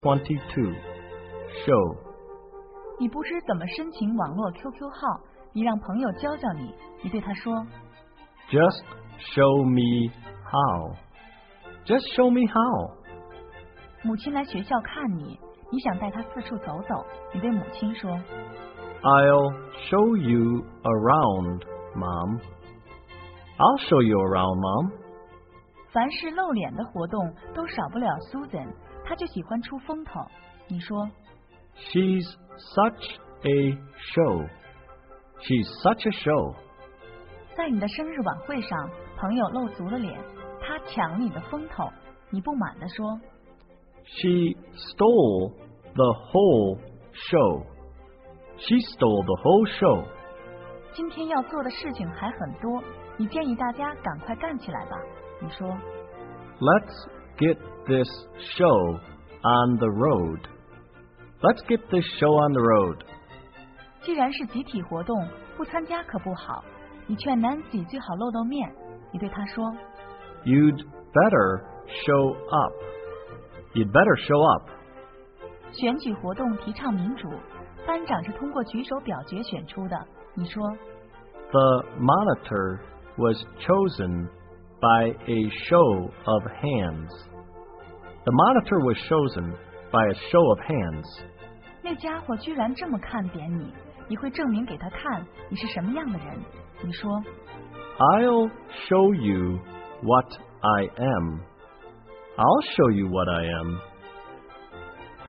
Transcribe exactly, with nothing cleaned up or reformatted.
twenty-two. Show. 你不知怎么申请网络 Q Q 号，你让朋友教教你。你对他说 Just show me how. Just show me how. 母亲来学校看你，你想带她四处走走。你对母亲说 I'll show you around, Mom. I'll show you around, Mom. 凡是露脸的活动都少不了 Susan， 她就喜欢出风头。你说 She's such a show. She's such a show. 在你的生日晚会上，朋友露足了脸，他抢你的风头。你不满地说 She stole the whole show. She stole the whole show. 今天要做的事情还很多，你建议大家赶快干起来吧。你说 Let's get this show on the road. Let's get this show on the road. 既然是集体活动，不参加可不好。你劝 Nancy 最好露露面。你对她说 You'd better show up. You'd better show up. 选举活动提倡民主，班长是通过举手表决选出的。你说 The monitor was chosen by a show of hands. The monitor was chosen by a show of hands. 那家伙居然这么看扁你，你会证明给他看你是什么样的人。你说 I'll show you what I am. I'll show you what I am.